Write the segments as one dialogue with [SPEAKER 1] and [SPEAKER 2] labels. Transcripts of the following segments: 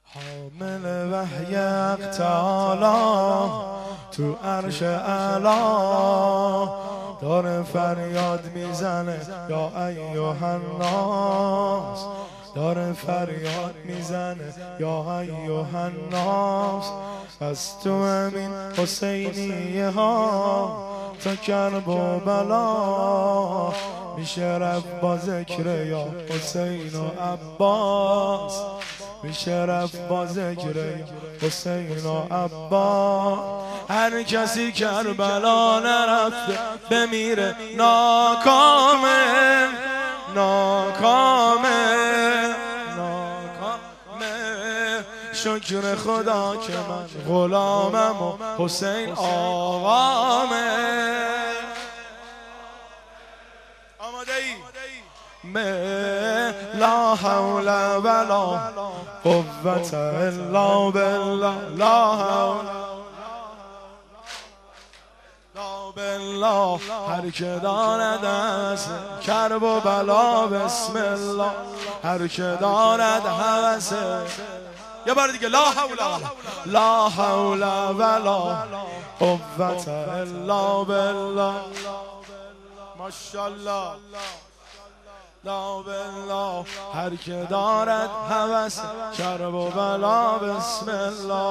[SPEAKER 1] حامل وحی حق تعالی تو عرش اعلا داره فریاد میزنه یا ایها الناس، داره فریاد میزنه یا ایها الناس. از تو همین حسینیه ها تا کرب و بلا میشه رفت با ذکر یا حسین و عباس، میشه رفت با ذکر یا حسین و عباس. هر کسی کربلا نرفته بمیره ناکامه، ناکامه، ناکامه. شکر خدا که من غلامم و حسین آقامه. آماده ای؟ لا حول ولا قوة الا بالله، لا حول بالله. هر که دارد از کرب و بلا بسم الله، هر که دارد هوس. یه بار دیگه لا حول لا حول ولا قوة الا بالله. ماشاءالله. لا بالله. هر که دارد هوس کرب و بلا بسم الله.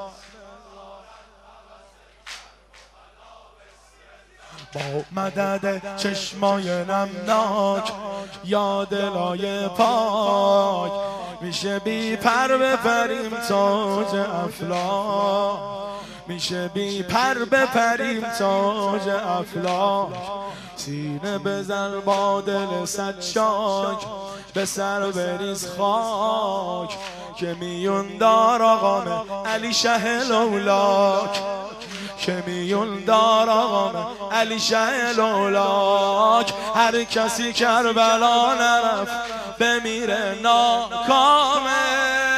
[SPEAKER 1] با مدد چشمای نمناک یا دلای پاک میشه بی پر بپریم تاج افلاک، میشه بی پر بپریم تاج افلاک. سینه بزن با دل صد شاک، به سر بریز خاک که میون دار آقام علی شه لولاک، که میون دار آقام علی شه لولاک. هر کسی کربلا نرفت بمیره ناکامه،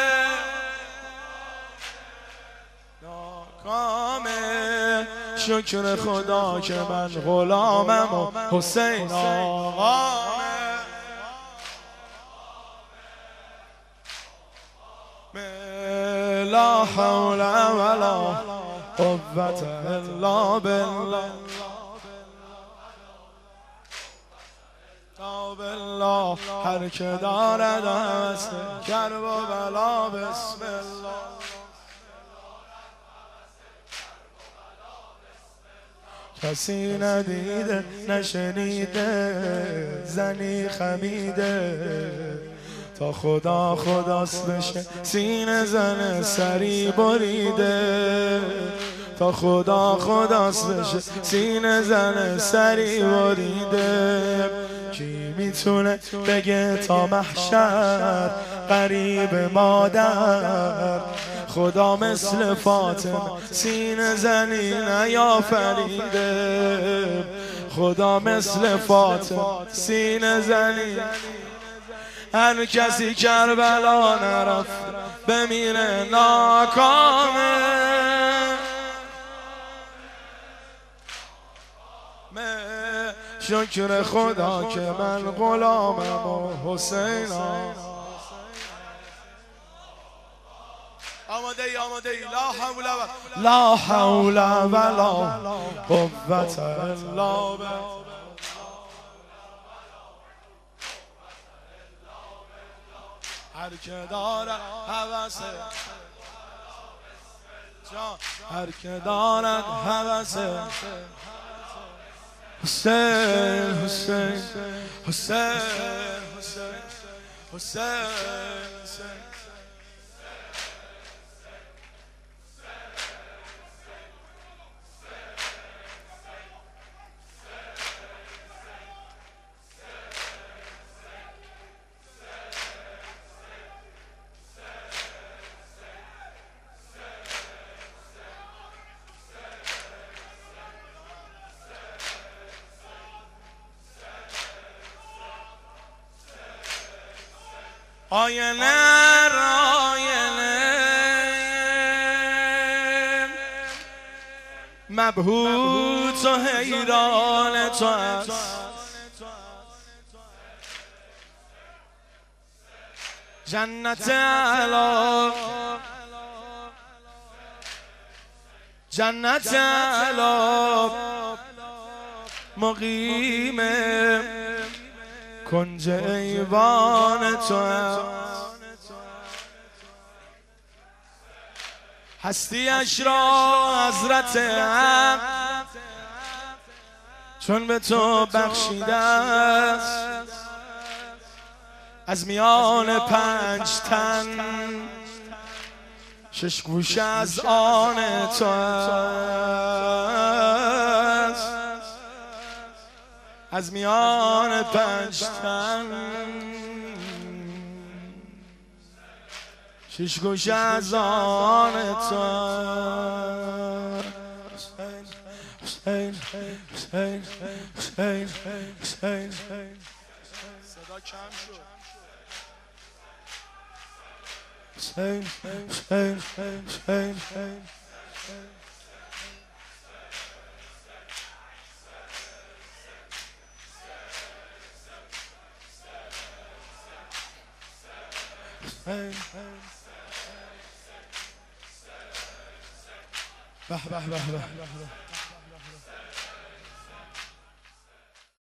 [SPEAKER 1] ناکامه. شکر خدا که من غلامم و حسین آقامه. لا حول ولا قوة الا بالله، لا بالله. هر که دارد هوس کرب و بلا بسم الله. کسی ندیده نشنیده زنی خمیده، تا خدا خداست بشه سینه زن سری بریده، تا خدا خداست بشه سینه زن سری بریده. کی میتونه بگه تا محشر قریب مادر، خدا مثل فاطمه سینه زنی نیافریده، خدا مثل فاطمه سینه زنی. هر کسی کربلا نرفت بمیره ناکامه. شکر خدا که من غلامم و حسین. آماده ای؟ آماده ای؟ لا حول ولا قوة الا بالله. هر که دارد هوس، هر که دارد هوس حسین، حسین، حسین، حسین، حسین. آینه راینه مبهوت و حیران تو است، جنت علا جنت علا مقیم کنج ایوان تو هستیش را حضرت حق چون به تو بخشیده است از میان 5 تن 6 گوشه از آن تو است از میان 5 تن 6 گوشه از آن تو است حسین حسین حسین حسین صدا کم شد حسین حسین حسین به به به به